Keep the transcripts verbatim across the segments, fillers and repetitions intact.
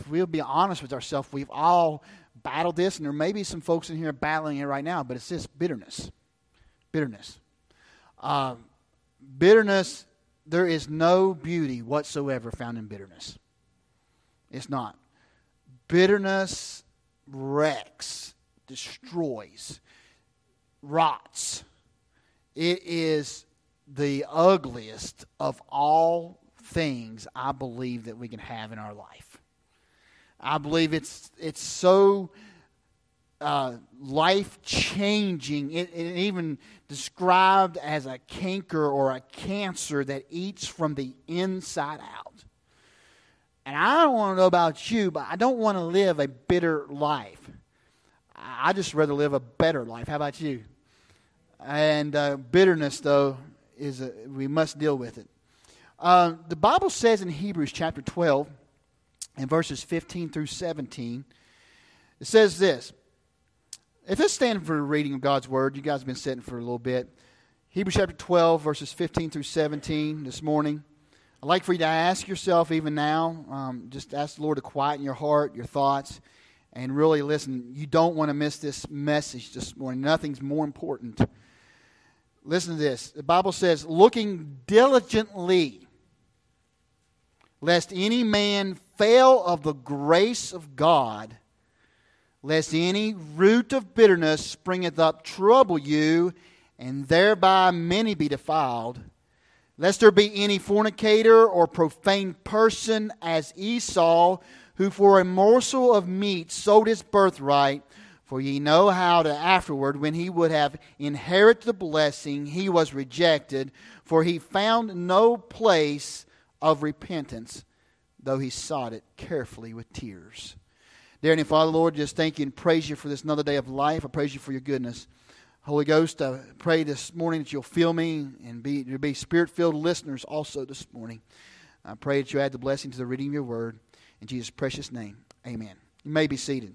if we'll be honest with ourselves, we've all battled this, and there may be some folks in here battling it right now, but it's this bitterness. Bitterness. Uh, bitterness, there is no beauty whatsoever found in bitterness. It's not. Bitterness wrecks, destroys, rots. It is the ugliest of all things I believe that we can have in our life. I believe it's it's so uh, life-changing. It, it even described as a canker or a cancer that eats from the inside out. And I don't want to know about you, but I don't want to live a bitter life. I just rather live a better life. How about you? And uh, bitterness, though, is a, we must deal with it. Uh, the Bible says in Hebrews chapter twelve, in verses fifteen through seventeen, it says this. If it's standing for the reading of God's Word, you guys have been sitting for a little bit. Hebrews chapter twelve, verses fifteen through seventeen this morning. I'd like for you to ask yourself even now, um, just ask the Lord to quieten your heart, your thoughts, and really listen. You don't want to miss this message this morning. Nothing's more important. Listen to this. The Bible says, looking diligently, lest any man fail of the grace of God, lest any root of bitterness springeth up trouble you, and thereby many be defiled. Lest there be any fornicator or profane person as Esau, who for a morsel of meat sold his birthright. For ye know how to afterward, when he would have inherited the blessing, he was rejected. For he found no place of repentance, though he sought it carefully with tears. Dear Heavenly Father, Lord, just thank you and praise you for this another day of life. I praise you for your goodness. Holy Ghost, I pray this morning that you'll fill me and be, you'll be Spirit-filled listeners also this morning. I pray that you add the blessing to the reading of your word. In Jesus' precious name, amen. You may be seated.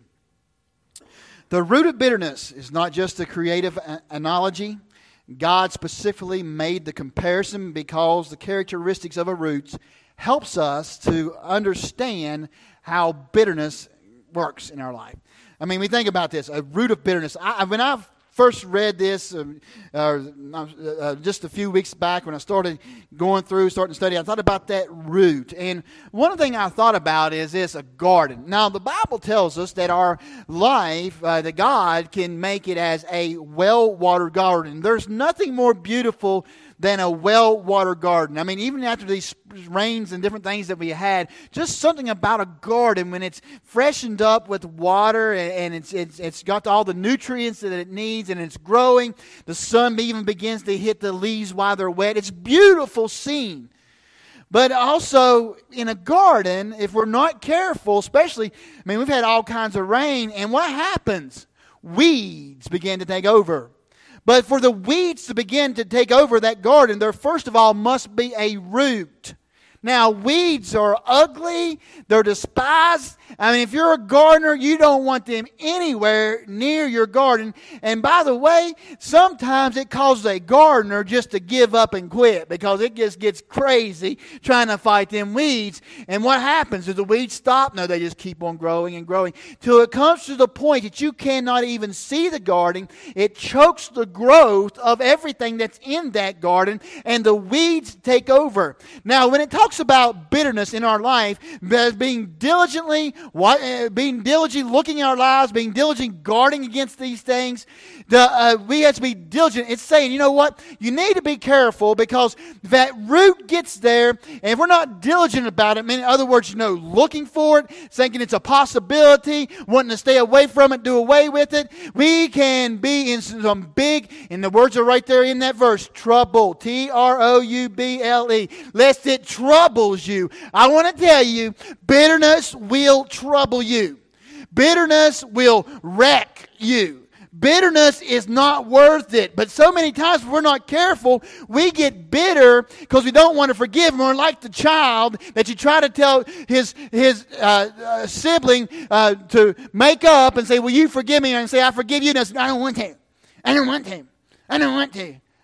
The root of bitterness is not just a creative analogy. God specifically made the comparison because the characteristics of a root helps us to understand how bitterness works in our life. I mean, we think about this, a root of bitterness. I, when I've first read this uh, uh, uh, just a few weeks back when I started going through, starting to study, I thought about that root. And one thing I thought about is this, a garden. Now, the Bible tells us that our life, uh, that God can make it as a well-watered garden. There's nothing more beautiful than a well-watered garden. I mean, even after these rains and different things that we had, just something about a garden when it's freshened up with water and, and it's, it's it's got all the nutrients that it needs and it's growing. The sun even begins to hit the leaves while they're wet. It's a beautiful scene. But also in a garden, if we're not careful, especially, I mean, we've had all kinds of rain, and what happens? Weeds begin to take over. But for the weeds to begin to take over that garden, there first of all must be a root. Now, weeds are ugly. They're despised. I mean, if you're a gardener, you don't want them anywhere near your garden. And by the way, sometimes it causes a gardener just to give up and quit because it just gets crazy trying to fight them weeds. And what happens? Does the weeds stop? No, they just keep on growing and growing till it comes to the point that you cannot even see the garden. It chokes the growth of everything that's in that garden, and the weeds take over. Now, when it talks about bitterness in our life, being diligently, being diligent, looking at our lives, being diligent, guarding against these things, the, uh, we have to be diligent. It's saying, you know what? You need to be careful because that root gets there, and if we're not diligent about it, I mean, in other words, you know, looking for it, thinking it's a possibility, wanting to stay away from it, do away with it, we can be in some big, and the words are right there in that verse, trouble, T R O U B L E, lest it troubles you. I want to tell you, bitterness will trouble you. Bitterness will wreck you. Bitterness is not worth it. But so many times if we're not careful, we get bitter because we don't want to forgive. And we're like the child that you try to tell his his uh, uh, sibling uh, to make up and say, will you forgive me? And say, I forgive you. And I say, I don't want to. I don't want to. I don't want to.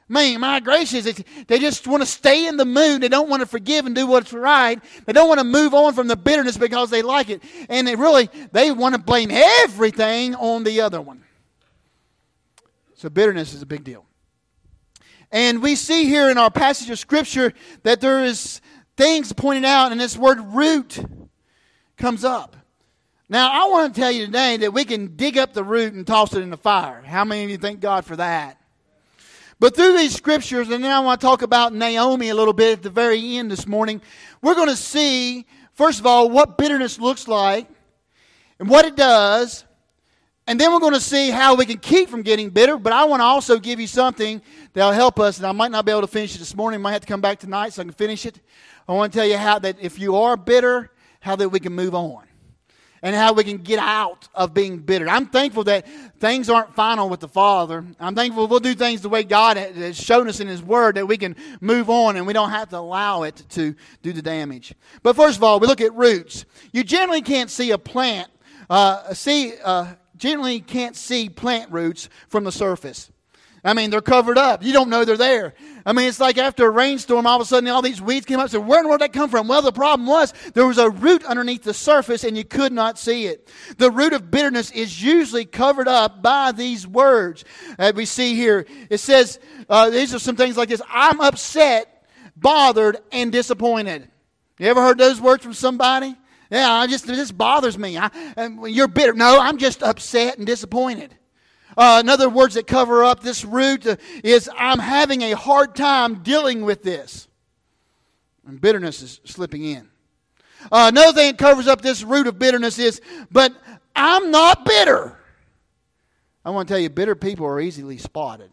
Man, my gracious, they just want to stay in the mood. They don't want to forgive and do what's right. They don't want to move on from the bitterness because they like it. And they really, they want to blame everything on the other one. So bitterness is a big deal. And we see here in our passage of Scripture that there is things pointed out, and this word root comes up. Now, I want to tell you today that we can dig up the root and toss it in the fire. How many of you thank God for that? But through these Scriptures, and then I want to talk about Naomi a little bit at the very end this morning, we're going to see, first of all, what bitterness looks like and what it does. And then we're going to see how we can keep from getting bitter. But I want to also give you something that will help us. And I might not be able to finish it this morning. I might have to come back tonight so I can finish it. I want to tell you how that if you are bitter, how that we can move on. And how we can get out of being bitter. I'm thankful that things aren't final with the Father. I'm thankful we'll do things the way God has shown us in His Word, that we can move on and we don't have to allow it to do the damage. But first of all, we look at roots. You generally can't see a plant, uh, see, uh, generally can't see plant roots from the surface. I mean, they're covered up. You don't know they're there. I mean, it's like after a rainstorm, all of a sudden all these weeds came up. So where in the world did that come from? Well, the problem was there was a root underneath the surface and you could not see it. The root of bitterness is usually covered up by these words that we see here. It says, uh, these are some things like this. I'm upset, bothered, and disappointed. You ever heard those words from somebody? Yeah, I just, this bothers me. I, you're bitter. No, I'm just upset and disappointed. Uh, in other words that cover up this root uh, is I'm having a hard time dealing with this. And bitterness is slipping in. Uh, another thing that covers up this root of bitterness is, but I'm not bitter. I want to tell you, bitter people are easily spotted.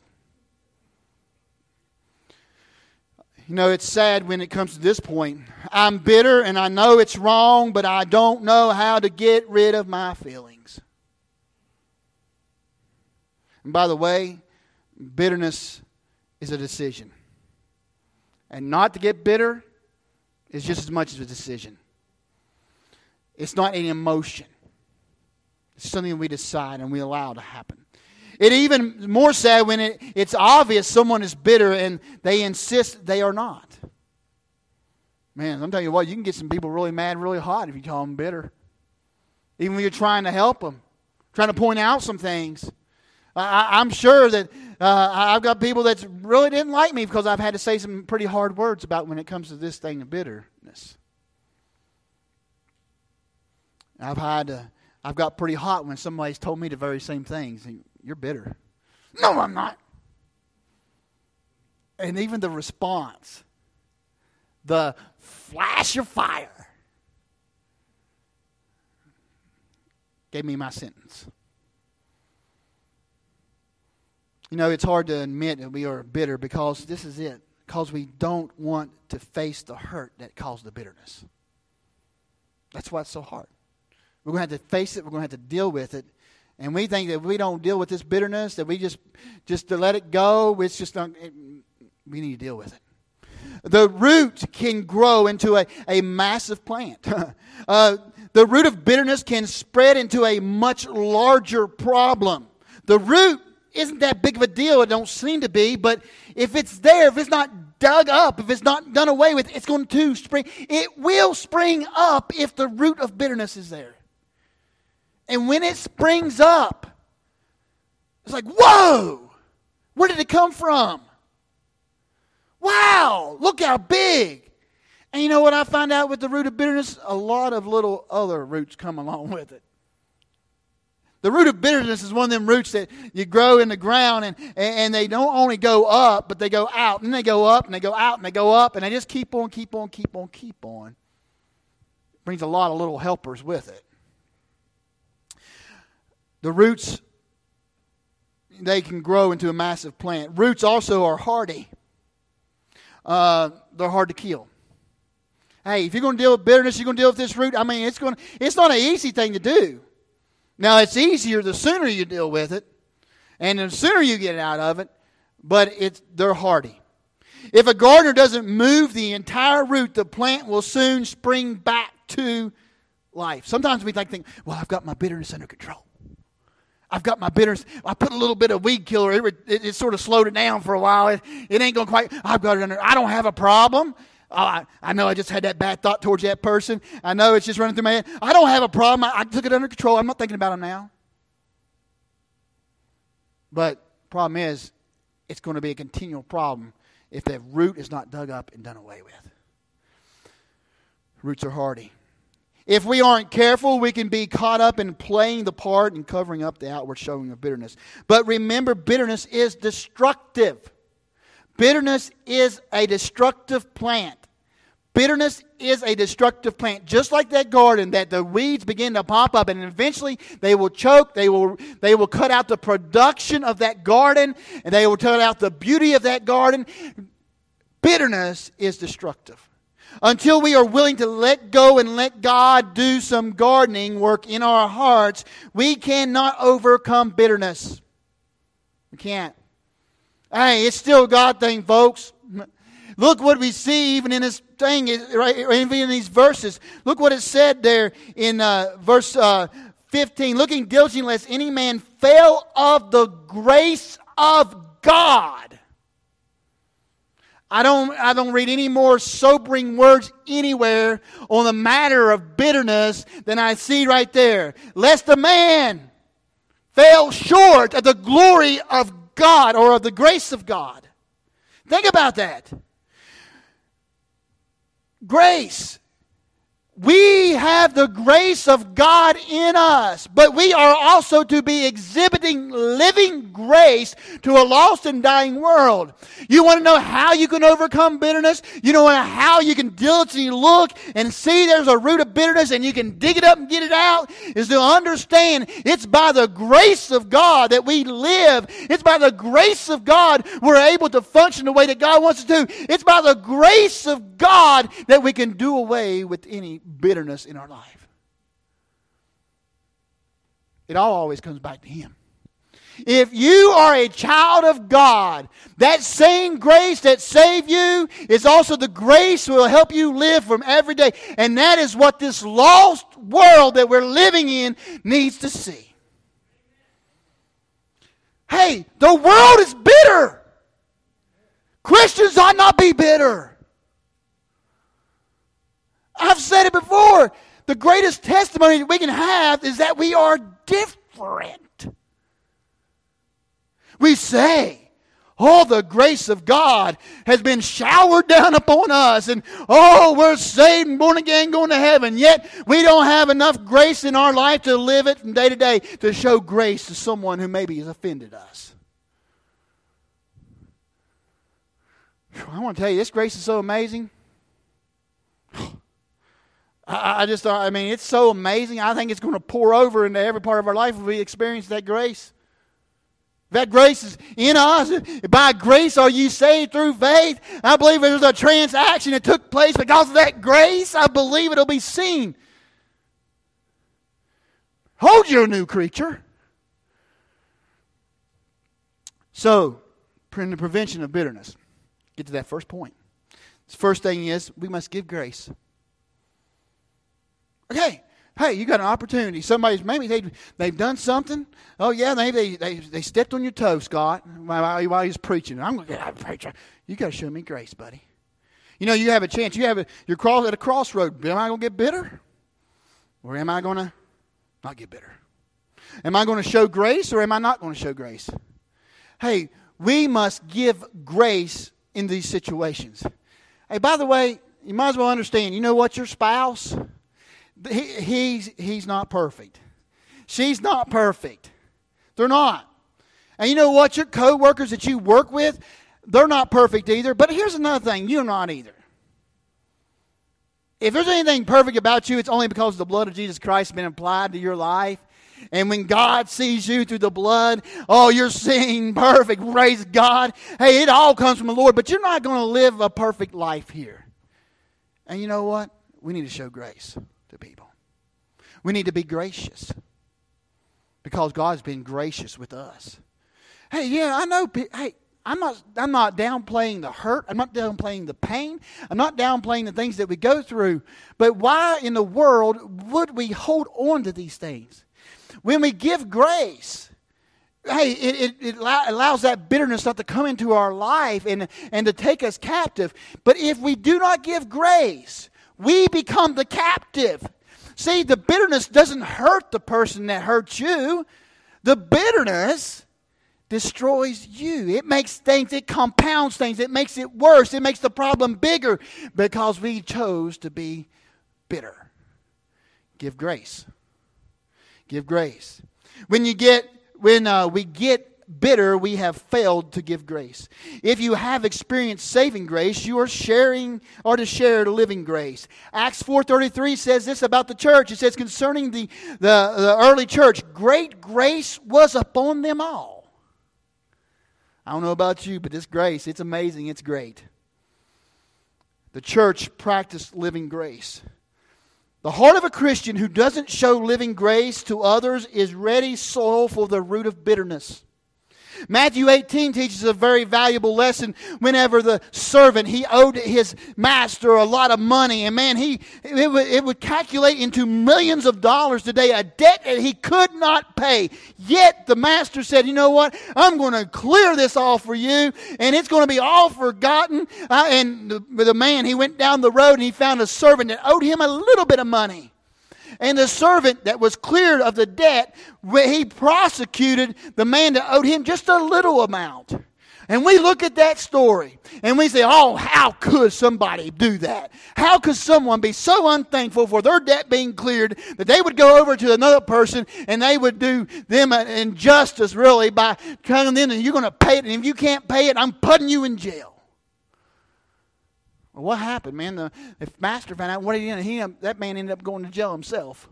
You know, it's sad when it comes to this point. I'm bitter and I know it's wrong, but I don't know how to get rid of my feelings. And by the way, bitterness is a decision. And not to get bitter is just as much as a decision. It's not an emotion. It's something we decide and we allow to happen. It even more sad when it, it's obvious someone is bitter and they insist they are not. Man, I'm telling you what, you can get some people really mad, really hot if you call them bitter. Even when you're trying to help them, trying to point out some things. I, I'm sure that uh, I've got people that really didn't like me because I've had to say some pretty hard words about when it comes to this thing of bitterness. I've had, uh, I've got pretty hot when somebody's told me the very same things. You're bitter. No, I'm not. And even the response, the flash of fire, gave me my sentence. You know, it's hard to admit that we are bitter because this is it. Because we don't want to face the hurt that caused the bitterness. That's why it's so hard. We're going to have to face it. We're going to have to deal with it. And we think that if we don't deal with this bitterness, that we just, just to let it go, it's just not, it, we need to deal with it. The root can grow into a, a massive plant. uh, the root of bitterness can spread into a much larger problem. The root isn't that big of a deal. It don't seem to be. But if it's there, if it's not dug up, if it's not done away with, it's going to spring. It will spring up if the root of bitterness is there. And when it springs up, it's like, whoa! Where did it come from? Wow! Look how big! And you know what I find out with the root of bitterness? A lot of little other roots come along with it. The root of bitterness is one of them roots that you grow in the ground and, and they don't only go up, but they go out. And they go up and they go out and they go up and they just keep on, keep on, keep on, keep on. It brings a lot of little helpers with it. The roots, they can grow into a massive plant. Roots also are hardy. Uh, they're hard to kill. Hey, if you're going to deal with bitterness, you're going to deal with this root. I mean, it's going. It's not an easy thing to do. Now, it's easier the sooner you deal with it, and the sooner you get out of it. But it's they're hardy. If a gardener doesn't move the entire root, the plant will soon spring back to life. Sometimes we think, "Well, I've got my bitterness under control. I've got my bitterness. I put a little bit of weed killer. It, it, it sort of slowed it down for a while. It, it ain't going to quite. I've got it under. I don't have a problem. Oh, I, I know I just had that bad thought towards that person. I know it's just running through my head. I don't have a problem. I, I took it under control. I'm not thinking about them now. But the problem is, it's going to be a continual problem if the root is not dug up and done away with. Roots are hardy. If we aren't careful, we can be caught up in playing the part and covering up the outward showing of bitterness. But remember, bitterness is destructive. Bitterness is a destructive plant. Bitterness is a destructive plant. Just like that garden, that the weeds begin to pop up and eventually they will choke, they will, they will cut out the production of that garden, and they will cut out the beauty of that garden. Bitterness is destructive. Until we are willing to let go and let God do some gardening work in our hearts, we cannot overcome bitterness. We can't. Hey, it's still a God thing, folks. Look what we see even in this thing, right? Even in these verses. Look what it said there in uh, verse uh, fifteen. Looking diligently lest any man fail of the grace of God. I don't, I don't read any more sobering words anywhere on the matter of bitterness than I see right there. Lest a man fail short of the glory of God or of the grace of God. Think about that. Grace. We have the grace of God in us, but we are also to be exhibiting living grace to a lost and dying world. You want to know how you can overcome bitterness? You know how you can diligently look and see there's a root of bitterness and you can dig it up and get it out? Is to understand it's by the grace of God that we live. It's by the grace of God we're able to function the way that God wants us to. It's by the grace of God that we can do away with any bitterness in our life. It all always comes back to Him. If you are a child of God, that same grace that saved you is also the grace that will help you live from every day. And that is what this lost world that we're living in needs to see. Hey, the world is bitter. Christians ought not be bitter. I've said it before. The greatest testimony that we can have is that we are different. We say, oh, the grace of God has been showered down upon us. And, oh, we're saved and born again going to heaven. Yet, we don't have enough grace in our life to live it from day to day to show grace to someone who maybe has offended us. I want to tell you, this grace is so amazing. I just, I mean, it's so amazing. I think it's going to pour over into every part of our life if we experience that grace. That grace is in us. By grace are you saved through faith. I believe there's a transaction that took place because of that grace. I believe it'll be seen. Hold you a new creature. So, in the prevention of bitterness, get to that first point. The first thing is we must give grace. Okay, hey, you got an opportunity. Somebody's, maybe they, they've done something. Oh, yeah, maybe they, they, they stepped on your toe, Scott, while, while he was preaching. I'm going to get out of preacher. You got to show me grace, buddy. You know, you have a chance. You have a, you're cross, at a crossroad. Am I going to get bitter? Or am I going to not get bitter? Am I going to show grace or am I not going to show grace? Hey, we must give grace in these situations. Hey, by the way, you might as well understand, you know what, your spouse... He, he's, he's not perfect. She's not perfect. They're not. And you know what? Your co-workers that you work with, they're not perfect either. But here's another thing. You're not either. If there's anything perfect about you, it's only because the blood of Jesus Christ has been applied to your life. And when God sees you through the blood, oh, you're seeing perfect. Praise God. Hey, it all comes from the Lord. But you're not going to live a perfect life here. And you know what? We need to show grace to people. We need to be gracious because God's been gracious with us. Hey, yeah, I know. Hey, I'm not. I'm not downplaying the hurt. I'm not downplaying the pain. I'm not downplaying the things that we go through. But why in the world would we hold on to these things? When we give grace, hey, it, it, it allows that bitterness not to come into our life and, and to take us captive. But if we do not give grace, we become the captive. See, the bitterness doesn't hurt the person that hurts you. The bitterness destroys you. It makes things, it compounds things. It makes it worse. It makes the problem bigger because we chose to be bitter. Give grace. Give grace. When you get, when uh, we get bitter, we have failed to give grace. If you have experienced saving grace, you are sharing or to share the living grace. Acts four thirty-three says this about the church. It says concerning the, the, the early church, great grace was upon them all. I don't know about you, but this grace, it's amazing, it's great. The church practiced living grace. The heart of a Christian who doesn't show living grace to others is ready soil for the root of bitterness. Matthew eighteen teaches a very valuable lesson. Whenever the servant, he owed his master a lot of money, and man, he it would, it would calculate into millions of dollars today, a debt that he could not pay. Yet the master said, you know what, I'm going to clear this all for you, and it's going to be all forgotten. Uh, and the, the man, he went down the road and he found a servant that owed him a little bit of money. And the servant that was cleared of the debt, he prosecuted the man that owed him just a little amount. And we look at that story and we say, oh, how could somebody do that? How could someone be so unthankful for their debt being cleared that they would go over to another person and they would do them an injustice really by telling them that you're going to pay it, and if you can't pay it, I'm putting you in jail. Well, what happened, man? The if master found out what he did, he that man ended up going to jail himself.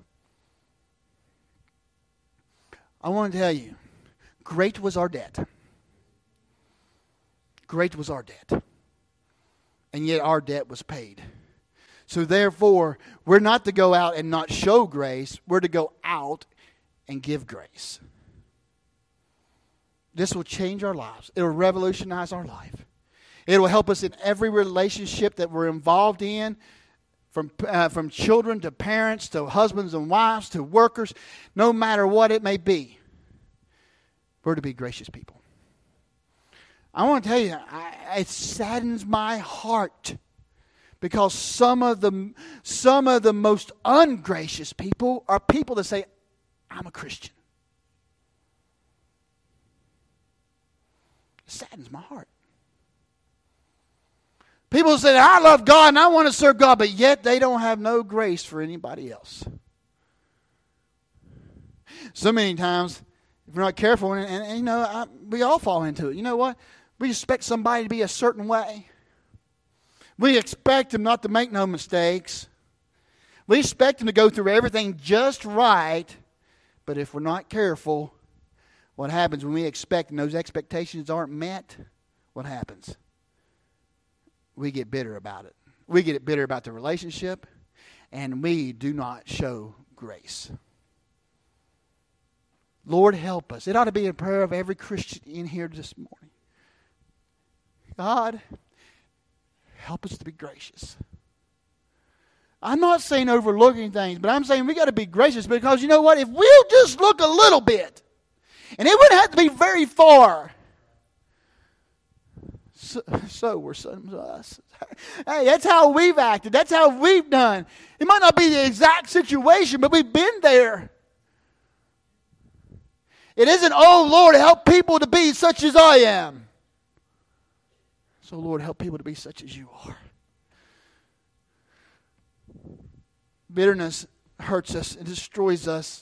I want to tell you, great was our debt. Great was our debt. And yet our debt was paid. So therefore, we're not to go out and not show grace. We're to go out and give grace. This will change our lives. It will revolutionize our life. It will help us in every relationship that we're involved in, from uh, from children to parents to husbands and wives to workers, no matter what it may be. We're to be gracious people. I want to tell you, I, it saddens my heart because some of the some of the most ungracious people are people that say, "I'm a Christian." It saddens my heart. People say, I love God and I want to serve God, but yet they don't have no grace for anybody else. So many times, if we're not careful, and, and, and you know, I, we all fall into it. You know what? We expect somebody to be a certain way. We expect them not to make no mistakes. We expect them to go through everything just right. But if we're not careful, what happens when we expect and those expectations aren't met? What happens? We get bitter about it. We get bitter about the relationship, and we do not show grace. Lord, help us. It ought to be a prayer of every Christian in here this morning. God, help us to be gracious. I'm not saying overlooking things, but I'm saying we got to be gracious because you know what? If we'll just look a little bit, and it wouldn't have to be very far, So, so were some of us. Hey, that's how we've acted. That's how we've done. It might not be the exact situation, but we've been there. It isn't, oh, Lord, help people to be such as I am. So, Lord, help people to be such as you are. Bitterness hurts us. It destroys us.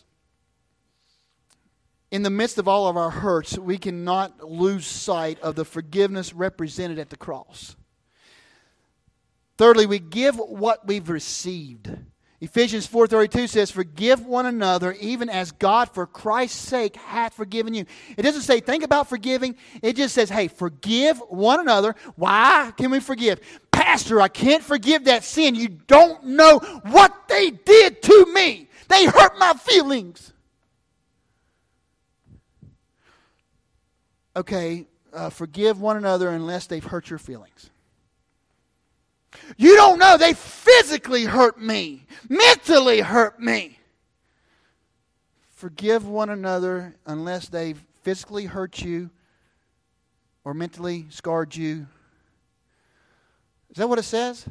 In the midst of all of our hurts, we cannot lose sight of the forgiveness represented at the cross. Thirdly, we give what we've received. Ephesians four thirty-two says, forgive one another even as God for Christ's sake hath forgiven you. It doesn't say think about forgiving. It just says, hey, forgive one another. Why can we forgive? Pastor, I can't forgive that sin. You don't know what they did to me. They hurt my feelings. Okay, uh, forgive one another unless they've hurt your feelings. You don't know. They physically hurt me. Mentally hurt me. Forgive one another unless they've physically hurt you or mentally scarred you? Is that what it says?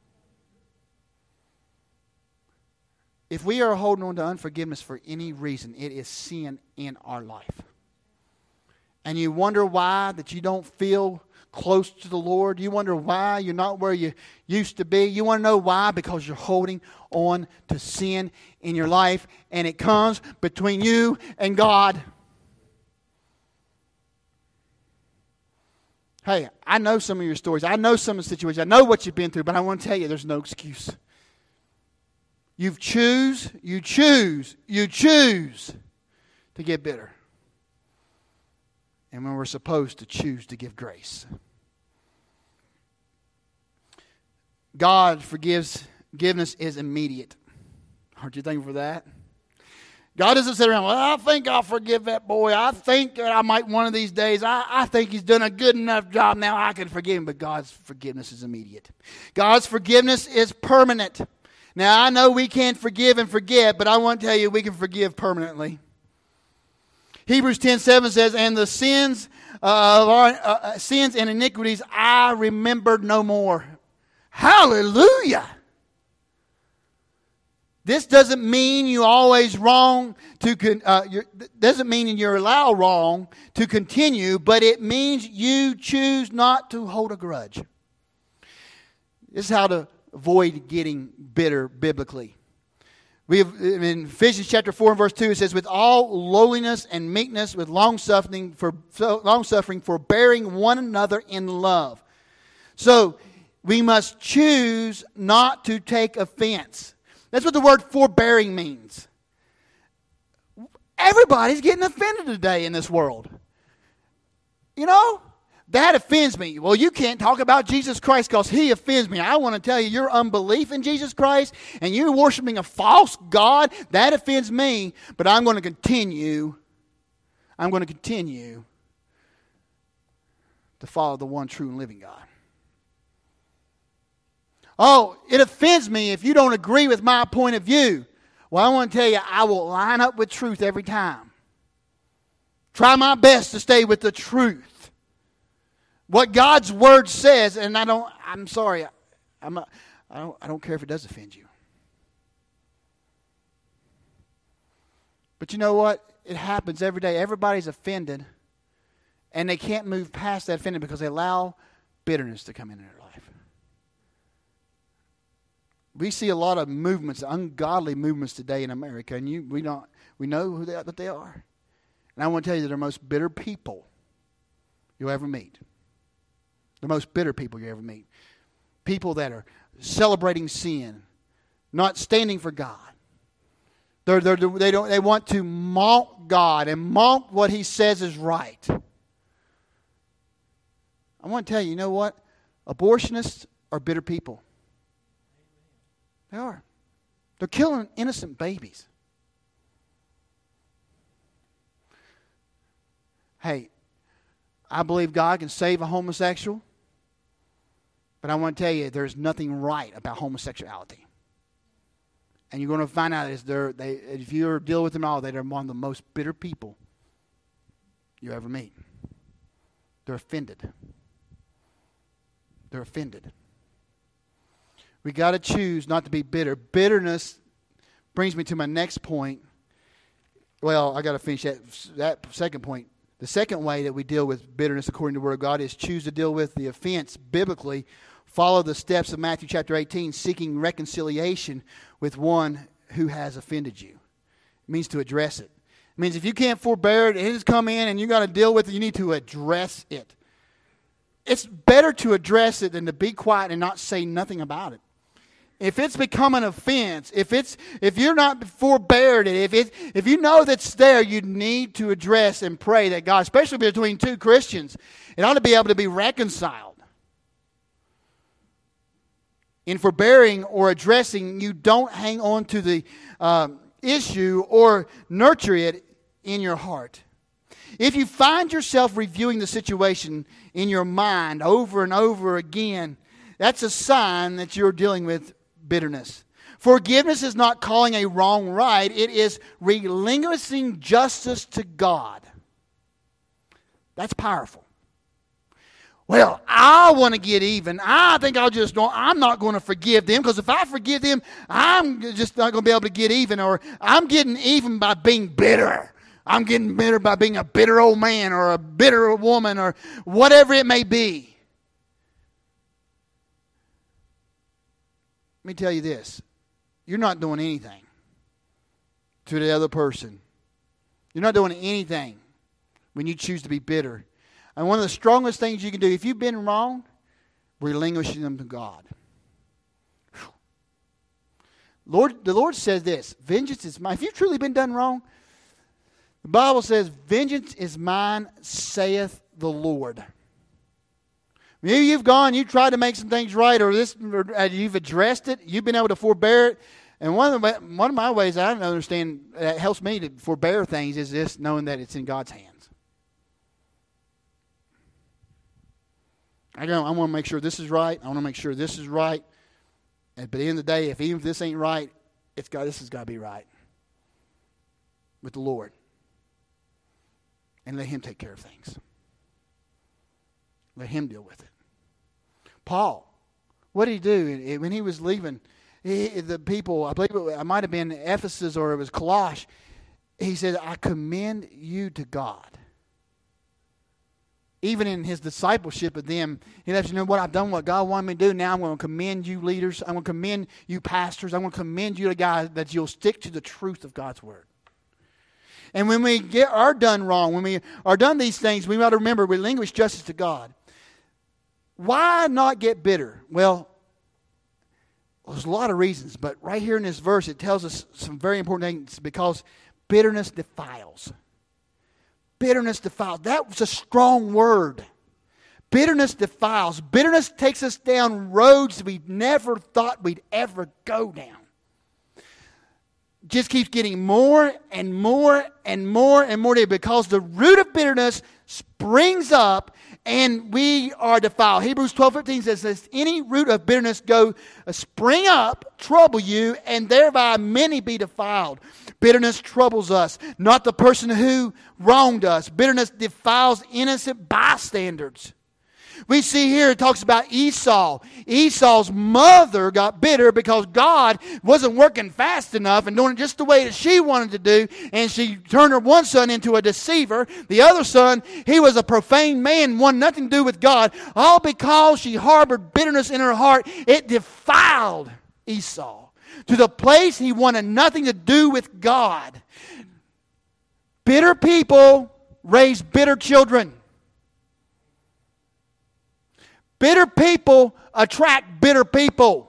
If we are holding on to unforgiveness for any reason, it is sin in our life. And you wonder why that you don't feel close to the Lord. You wonder why you're not where you used to be. You want to know why? Because you're holding on to sin in your life, and it comes between you and God. Hey, I know some of your stories. I know some of the situations. I know what you've been through, but I want to tell you there's no excuse. You choose, you choose, you choose to get bitter. And when we're supposed to choose to give grace. God forgives. Forgiveness is immediate. Aren't you thankful for that? God doesn't sit around, well, I think I'll forgive that boy. I think I might one of these days. I, I think he's done a good enough job. Now I can forgive him. But God's forgiveness is immediate. God's forgiveness is permanent. Now I know we can't forgive and forget, but I want to tell you we can forgive permanently. Hebrews ten seven says, and the sins uh, of our uh, sins and iniquities I remembered no more. Hallelujah! This doesn't mean you always wrong to con- uh, doesn't mean you're allowed wrong to continue, but it means you choose not to hold a grudge. This is how to avoid getting bitter biblically. We have, in Ephesians chapter four and verse two, it says, with all lowliness and meekness, with long suffering for long suffering, forbearing one another in love. So we must choose not to take offense. That's what the word forbearing means. Everybody's getting offended today in this world. You know, that offends me. Well, you can't talk about Jesus Christ because he offends me. I want to tell you, your unbelief in Jesus Christ and you worshiping a false God, that offends me. But I'm going to continue, I'm going to continue to follow the one true and living God. Oh, it offends me if you don't agree with my point of view. Well, I want to tell you, I will line up with truth every time. Try my best to stay with the truth. What God's Word says, and I don't, I'm sorry, I'm a, I don't, I don't care if it does offend you. But you know what? It happens every day. Everybody's offended, and they can't move past that offended because they allow bitterness to come into their life. We see a lot of movements, ungodly movements today in America, and you, we don't, we know who they are, that they are. And I want to tell you, they're the most bitter people you'll ever meet. The most bitter people you ever meet. People that are celebrating sin, not standing for God. They're, they're, they don't. They want to mock God and mock what He says is right. I want to tell you, you know what? Abortionists are bitter people. They are. They're killing innocent babies. Hey, I believe God can save a homosexual, but I want to tell you, there's nothing right about homosexuality. And you're going to find out is they're, they, if you deal with them all, they're one of the most bitter people you ever meet. They're offended. They're offended. We got to choose not to be bitter. Bitterness brings me to my next point. Well, I got to finish that, that second point. The second way that we deal with bitterness according to the Word of God is choose to deal with the offense biblically. Follow the steps of Matthew chapter eighteen, seeking reconciliation with one who has offended you. It means to address it. It means if you can't forbear it, it has come in and you got to deal with it, you need to address it. It's better to address it than to be quiet and not say nothing about it. If it's become an offense, if it's if you're not forbeared it, if it if you know that's there, you need to address and pray that God, especially between two Christians, it ought to be able to be reconciled. In forbearing or addressing, you don't hang on to the um, issue or nurture it in your heart. If you find yourself reviewing the situation in your mind over and over again, that's a sign that you're dealing with bitterness. Forgiveness is not calling a wrong right. It is relinquishing justice to God. That's powerful. Well, I want to get even. I think I'll just don't, I'm not going to forgive them, because if I forgive them, I'm just not going to be able to get even. Or I'm getting even by being bitter. I'm getting bitter by being a bitter old man or a bitter woman or whatever it may be. Let me tell you this. You're not doing anything to the other person. You're not doing anything when you choose to be bitter. And one of the strongest things you can do, if you've been wrong, relinquishing them to God. Whew. Lord, the Lord says this, vengeance is mine. If you've truly been done wrong, the Bible says, vengeance is mine, saith the Lord. Maybe you've gone, you've tried to make some things right, or this, or you've addressed it, you've been able to forbear it. And one of the, one of my ways I don't understand that helps me to forbear things is this, knowing that it's in God's hands. I don't. I want to make sure this is right. I want to make sure this is right. And by the end of the day, if even if this ain't right, it's got. This has got to be right with the Lord, and let Him take care of things. Let Him deal with it. Paul, what did he do when he was leaving? He, the people, I believe it, it might have been Ephesus or it was Colossae. He said, "I commend you to God." Even in his discipleship of them, he lets you know what I've done, what God wanted me to do. Now I'm going to commend you leaders. I'm going to commend you pastors. I'm going to commend you to guys that you'll stick to the truth of God's Word. And when we get are done wrong, when we are done these things, we got to remember we relinquish justice to God. Why not get bitter? Well, there's a lot of reasons, but right here in this verse, it tells us some very important things, because bitterness defiles. Bitterness defiles. That was a strong word. Bitterness defiles. Bitterness takes us down roads we never thought we'd ever go down. Just keeps getting more and more and more and more, because the root of bitterness springs up and we are defiled. Hebrews twelve fifteen says this, any root of bitterness go uh, spring up, trouble you, and thereby many be defiled. Bitterness troubles us, not the person who wronged us. Bitterness defiles innocent bystanders. We see here it talks about Esau. Esau's mother got bitter because God wasn't working fast enough and doing it just the way that she wanted to do. And she turned her one son into a deceiver. The other son, he was a profane man, wanted nothing to do with God. All because she harbored bitterness in her heart. It defiled Esau to the place he wanted nothing to do with God. Bitter people raise bitter children. Bitter people attract bitter people.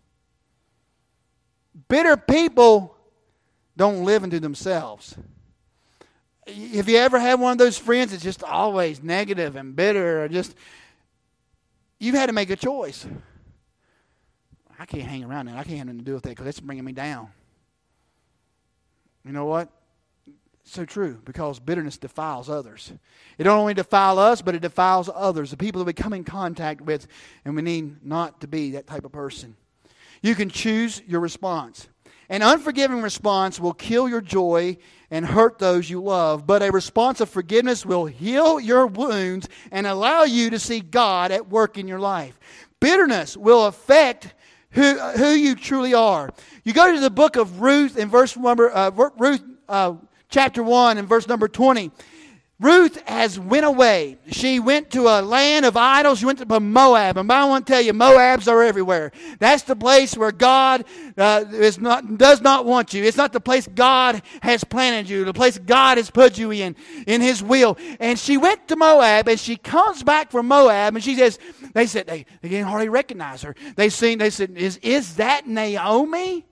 Bitter people don't live into themselves. Have you ever had one of those friends that's just always negative and bitter, or just, you've had to make a choice. I can't hang around that. I can't have nothing to do with that because it's bringing me down. You know what? So true, because bitterness defiles others. It don't only defile us, but it defiles others, the people that we come in contact with, and we need not to be that type of person. You can choose your response. An unforgiving response will kill your joy and hurt those you love, but a response of forgiveness will heal your wounds and allow you to see God at work in your life. Bitterness will affect who, who you truly are. You go to the book of Ruth in verse number uh, Ruth. Uh, Chapter one and verse number twenty. Ruth has went away. She went to a land of idols. She went to Moab. And I want to tell you, Moabs are everywhere. That's the place where God uh, is not, does not want you. It's not the place God has planted you. The place God has put you in, in His will. And she went to Moab, and she comes back from Moab, and she says, they said, they, they didn't hardly recognize her. They seen, they said, is, is that Naomi?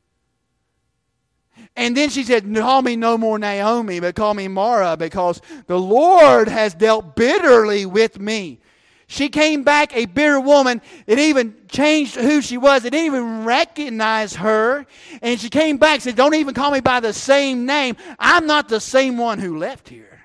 And then she said, call me no more Naomi, but call me Mara, because the Lord has dealt bitterly with me. She came back a bitter woman. It even changed who she was. It didn't even recognize her. And she came back and said, don't even call me by the same name. I'm not the same one who left here.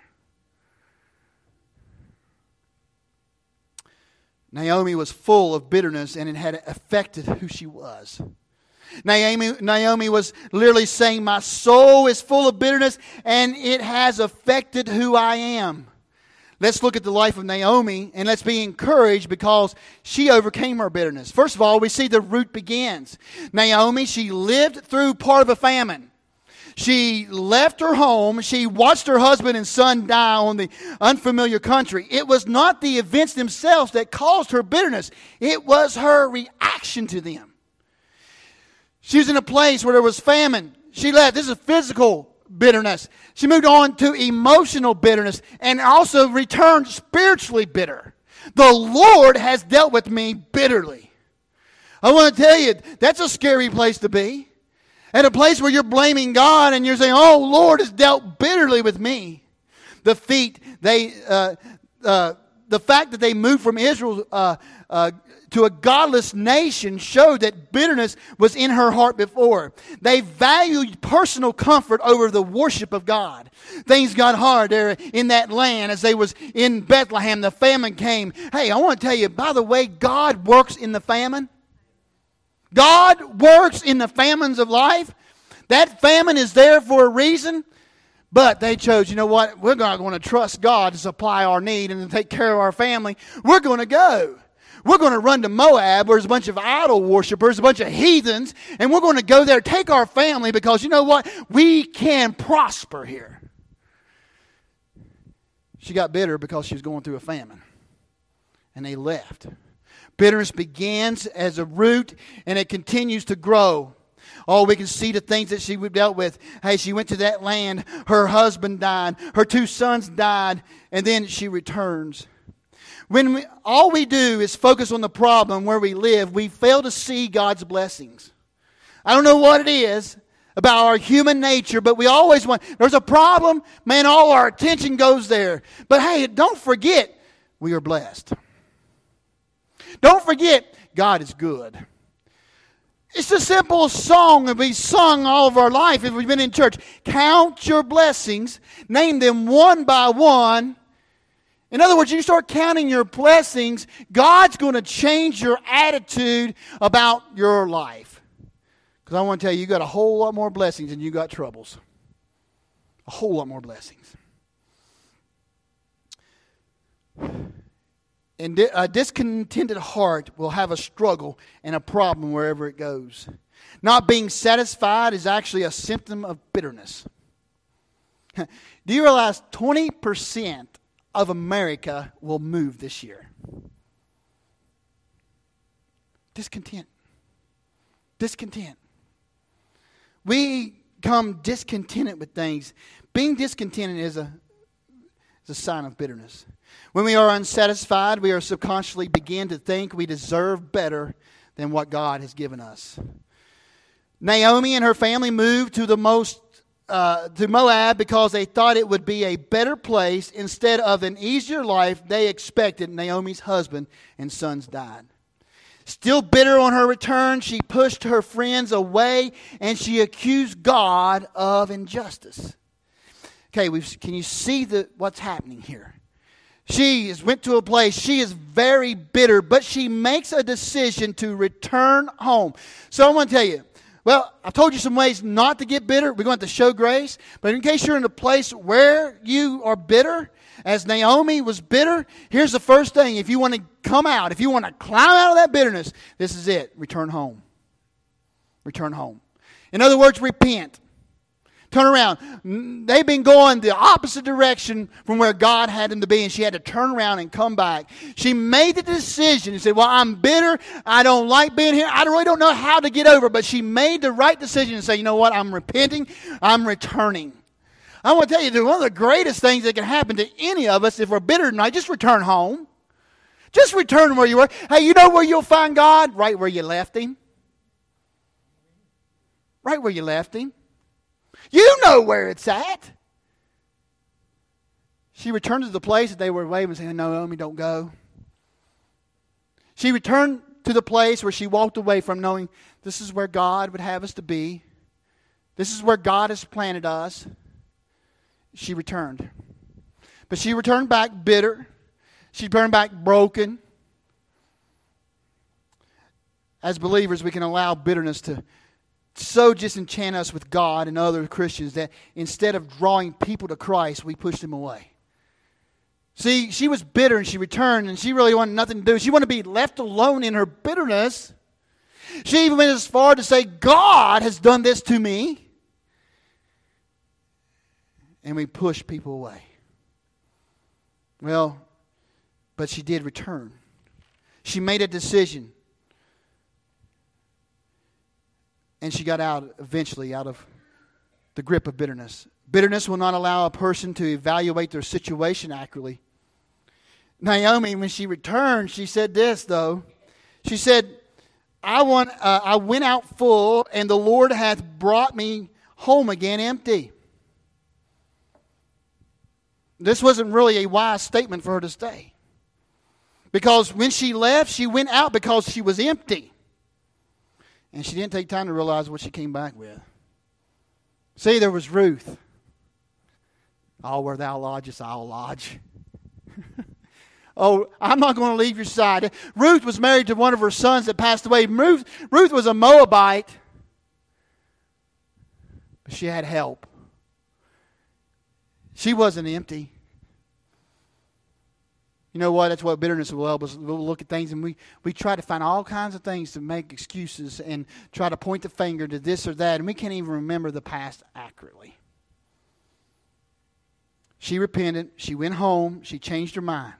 Naomi was full of bitterness, and it had affected who she was. Naomi, Naomi was literally saying, my soul is full of bitterness and it has affected who I am. Let's look at the life of Naomi and let's be encouraged because she overcame her bitterness. First of all, we see the root begins. Naomi, she lived through part of a famine. She left her home. She watched her husband and son die on the unfamiliar country. It was not the events themselves that caused her bitterness. It was her reaction to them. She was in a place where there was famine. She left. This is physical bitterness. She moved on to emotional bitterness and also returned spiritually bitter. The Lord has dealt with me bitterly. I want to tell you, that's a scary place to be. At a place where you're blaming God and you're saying, oh, Lord has dealt bitterly with me. The feet, they, uh, uh, the fact that they moved from Israel uh, uh, to a godless nation showed that bitterness was in her heart before. They valued personal comfort over the worship of God. Things got hard there in that land as they was in Bethlehem. The famine came. Hey, I want to tell you, by the way, God works in the famine. God works in the famines of life. That famine is there for a reason. But they chose, you know what, we're not going to trust God to supply our need and to take care of our family. We're going to go. We're going to run to Moab where there's a bunch of idol worshipers, a bunch of heathens, and we're going to go there, take our family because you know what? We can prosper here. She got bitter because she was going through a famine. And they left. Bitterness begins as a root and it continues to grow. Oh, we can see the things that she dealt with. Hey, she went to that land. Her husband died. Her two sons died. And then she returns. When we, all we do is focus on the problem where we live, we fail to see God's blessings. I don't know what it is about our human nature, but we always want, there's a problem, man, all our attention goes there. But hey, don't forget, we are blessed. Don't forget, God is good. It's a simple song that we've sung all of our life if we've been in church. Count your blessings, name them one by one. In other words, you start counting your blessings, God's going to change your attitude about your life. Because I want to tell you, you got a whole lot more blessings than you got troubles. A whole lot more blessings. And a discontented heart will have a struggle and a problem wherever it goes. Not being satisfied is actually a symptom of bitterness. Do you realize twenty percent of America will move this year? Discontent. Discontent. We come discontented with things. Being discontented is a, is a sign of bitterness. When we are unsatisfied, we are subconsciously begin to think we deserve better than what God has given us. Naomi and her family moved to the most uh, to Moab because they thought it would be a better place instead of an easier life they expected. Naomi's husband and sons died. Still bitter on her return, she pushed her friends away and she accused God of injustice. Okay, we've, can you see the, what's happening here? She is, went to a place, she is very bitter, but she makes a decision to return home. So I want to tell you, well, I've told you some ways not to get bitter. We're going to have to show grace. But in case you're in a place where you are bitter, as Naomi was bitter, here's the first thing. If you want to come out, if you want to climb out of that bitterness, this is it. Return home. Return home. In other words, repent. Turn around. They've been going the opposite direction from where God had them to be, and she had to turn around and come back. She made the decision and said, well, I'm bitter. I don't like being here. I really don't know how to get over it. But she made the right decision and said, you know what? I'm repenting. I'm returning. I want to tell you, one of the greatest things that can happen to any of us if we're bitter tonight, just return home. Just return where you were. Hey, you know where you'll find God? Right where you left Him. Right where you left Him. You know where it's at. She returned to the place that they were waving and saying, no, Naomi, don't go. She returned to the place where she walked away from knowing this is where God would have us to be. This is where God has planted us. She returned. But she returned back bitter. She returned back broken. As believers, we can allow bitterness to so disenchant us with God and other Christians that instead of drawing people to Christ, we push them away. See, she was bitter and she returned and she really wanted nothing to do. She wanted to be left alone in her bitterness. She even went as far to say, God has done this to me. And we push people away. Well, but she did return. She made a decision. And she got out eventually out of the grip of bitterness. Bitterness will not allow a person to evaluate their situation accurately. Naomi, when she returned, she said this, though. She said, I want, uh, I went out full, and the Lord hath brought me home again empty. This wasn't really a wise statement for her to stay. Because when she left, she went out because she was empty. And she didn't take time to realize what she came back with. See, there was Ruth. Oh, where thou lodgest, I'll lodge. Oh, I'm not going to leave your side. Ruth was married to one of her sons that passed away. Ruth, Ruth was a Moabite. But she had help. She wasn't empty. You know what? That's what bitterness will help us. We'll look at things and we, we try to find all kinds of things to make excuses and try to point the finger to this or that. And we can't even remember the past accurately. She repented. She went home. She changed her mind.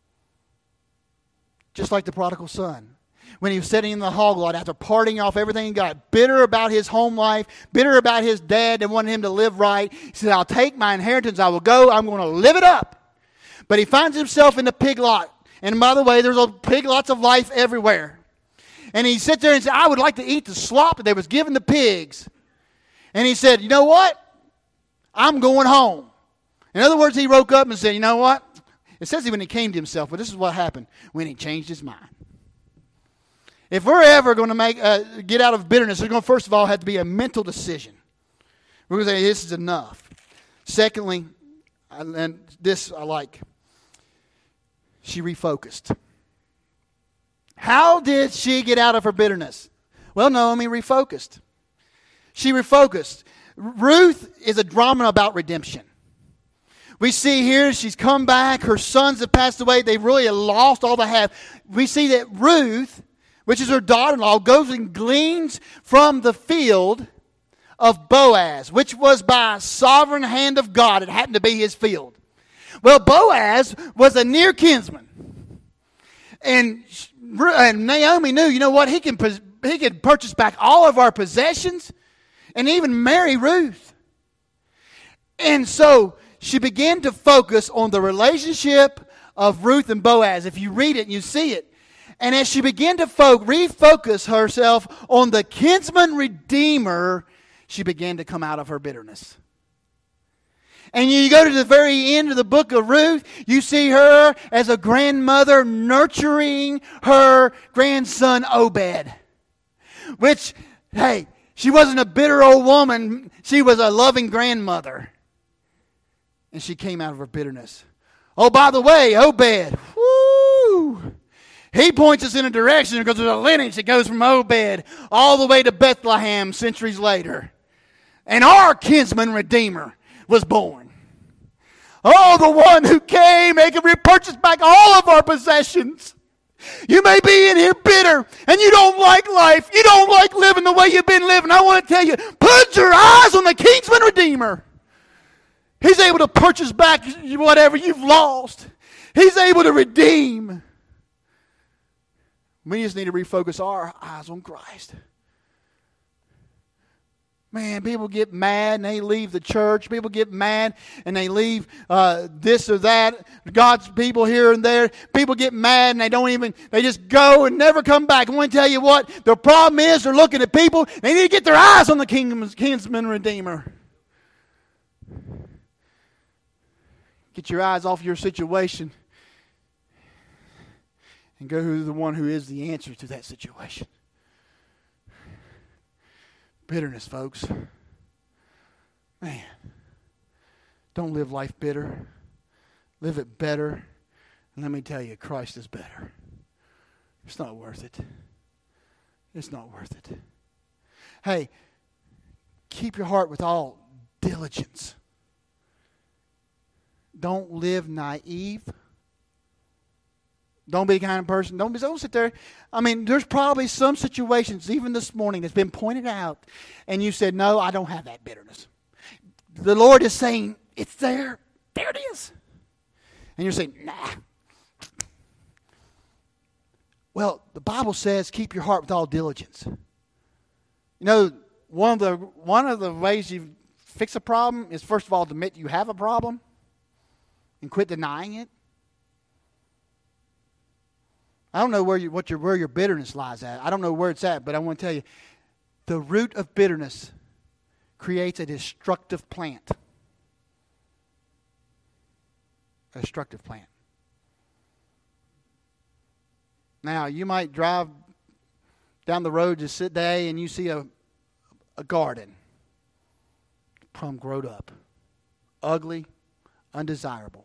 Just like the prodigal son. When he was sitting in the hog lot after partying off everything he got, bitter about his home life, bitter about his dad that wanted him to live right. He said, I'll take my inheritance, I will go, I'm going to live it up. But he finds himself in the pig lot. And by the way, there's a pig lots of life everywhere. And he sits there and said, I would like to eat the slop that they was giving the pigs. And he said, you know what? I'm going home. In other words, he woke up and said, you know what? It says when he came to himself, but this is what happened when he changed his mind. If we're ever going to make uh, get out of bitterness, there's going to first of all have to be a mental decision. We're going to say this is enough. Secondly, and this I like, she refocused. How did she get out of her bitterness? Well, Naomi refocused. She refocused. Ruth is a drama about redemption. We see here she's come back. Her sons have passed away. They've really lost all they have. We see that Ruth, which is her daughter-in-law, goes and gleans from the field of Boaz, which was by a sovereign hand of God. It happened to be his field. Well, Boaz was a near kinsman. And, and Naomi knew, you know what, he can, he can purchase back all of our possessions and even marry Ruth. And so she began to focus on the relationship of Ruth and Boaz. If you read it, you see it. And as she began to fo- refocus herself on the kinsman redeemer, she began to come out of her bitterness. And you go to the very end of the book of Ruth, you see her as a grandmother nurturing her grandson Obed. Which, hey, she wasn't a bitter old woman. She was a loving grandmother. And she came out of her bitterness. Oh, by the way, Obed, whoo, he points us in a direction because there's a lineage that goes from Obed all the way to Bethlehem centuries later. And our kinsman redeemer was born. Oh, the one who came and can repurchase back all of our possessions. You may be in here bitter and you don't like life. You don't like living the way you've been living. I want to tell you, put your eyes on the kinsman redeemer. He's able to purchase back whatever you've lost. He's able to redeem. We just need to refocus our eyes on Christ. Man, people get mad and they leave the church. People get mad and they leave uh, this or that. God's people here and there. People get mad and they don't even, they just go and never come back. I want to tell you what, the problem is they're looking at people. They need to get their eyes on the kinsman redeemer. Get your eyes off your situation and go to the one who is the answer to that situation. Bitterness, folks. Man, don't live life bitter. Live it better. And let me tell you, Christ is better. It's not worth it. It's not worth it. Hey, keep your heart with all diligence. Don't live naive Don't be the kind of person. Don't, be, don't sit there. I mean, there's probably some situations, even this morning, that's been pointed out, and you said, no, I don't have that bitterness. The Lord is saying, it's there. There it is. And you're saying, nah. Well, the Bible says, keep your heart with all diligence. You know, one of the one of the ways you fix a problem is, first of all, to admit you have a problem and quit denying it. I don't know where you, what your, where your bitterness lies at. I don't know where it's at, but I want to tell you, the root of bitterness creates a destructive plant. A destructive plant. Now, you might drive down the road just today and you see a, a garden. Plum growed up. Ugly, undesirable.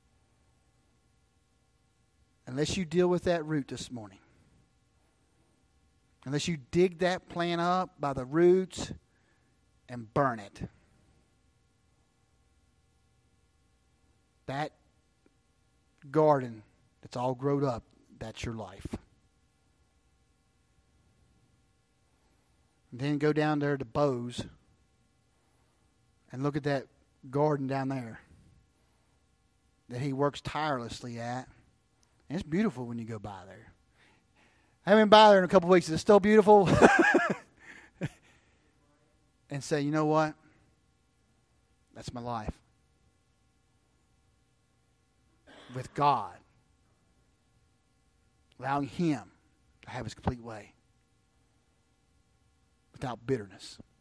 Unless you deal with that root this morning. Unless you dig that plant up by the roots and burn it. That garden that's all grown up, that's your life. And then go down there to Bose and look at that garden down there that he works tirelessly at. And it's beautiful when you go by there. I haven't been by there in a couple of weeks. It's still beautiful. And say, you know what? That's my life. With God. Allowing Him to have His complete way. Without bitterness.